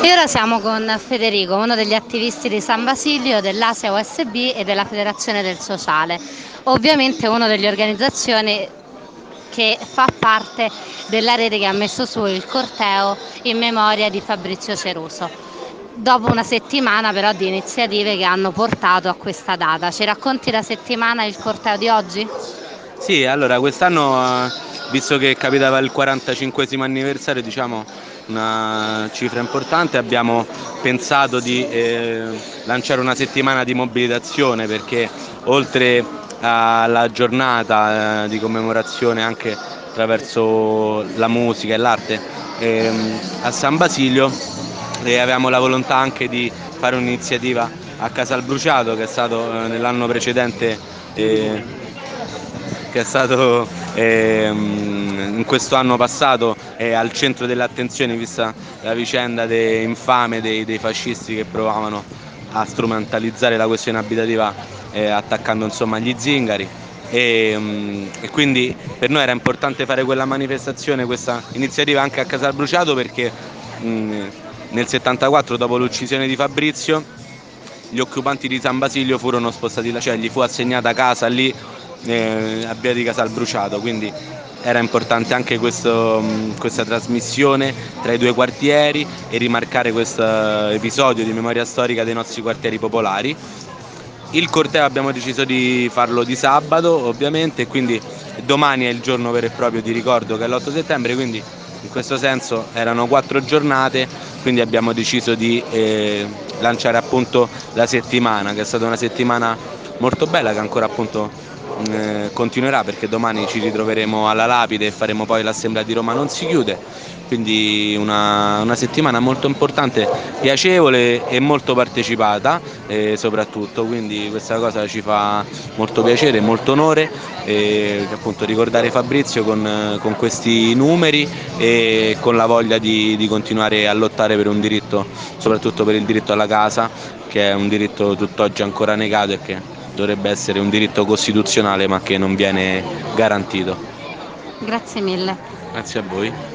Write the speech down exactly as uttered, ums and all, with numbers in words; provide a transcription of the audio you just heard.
E ora siamo con Federico, uno degli attivisti di San Basilio, dell'Asia U S B e della Federazione del Sociale, ovviamente uno delle organizzazioni che fa parte della rete che ha messo su il corteo in memoria di Fabrizio Ceruso, dopo una settimana però di iniziative che hanno portato a questa data. Ci racconti la settimana e il corteo di oggi? Sì, allora quest'anno, eh, visto che capitava il quarantacinquesimo anniversario, diciamo una cifra importante, abbiamo pensato di eh, lanciare una settimana di mobilitazione perché oltre alla giornata eh, di commemorazione anche attraverso la musica e l'arte ehm, a San Basilio e avevamo la volontà anche di fare un'iniziativa a Casal Bruciato che è stato eh, nell'anno precedente eh, che è stato ehm, in questo anno passato è al centro delle attenzioni vista la vicenda de- infame dei, dei fascisti che provavano a strumentalizzare la questione abitativa eh, attaccando insomma gli zingari e, mm, e quindi per noi era importante fare quella manifestazione, questa iniziativa anche a Casal Bruciato perché mh, nel settantaquattro dopo l'uccisione di Fabrizio gli occupanti di San Basilio furono spostati là, cioè gli fu assegnata casa lì eh, a Via di Casal Bruciato, quindi era importante anche questo, mh, questa trasmissione tra i due quartieri e rimarcare questo episodio di memoria storica dei nostri quartieri popolari. Il corteo abbiamo deciso di farlo di sabato, ovviamente, e quindi domani è il giorno vero e proprio di ricordo che è l'otto settembre, quindi in questo senso erano quattro giornate, quindi abbiamo deciso di eh, lanciare appunto la settimana, che è stata una settimana molto bella che ancora appunto eh, continuerà perché domani ci ritroveremo alla Lapide e faremo poi l'assemblea di Roma non si chiude, quindi una, una settimana molto importante, piacevole e molto partecipata eh, soprattutto, quindi questa cosa ci fa molto piacere, molto onore eh, appunto ricordare Fabrizio con, con questi numeri e con la voglia di, di continuare a lottare per un diritto, soprattutto per il diritto alla casa, che è un diritto tutt'oggi ancora negato e che dovrebbe essere un diritto costituzionale ma che non viene garantito. Grazie mille. Grazie a voi.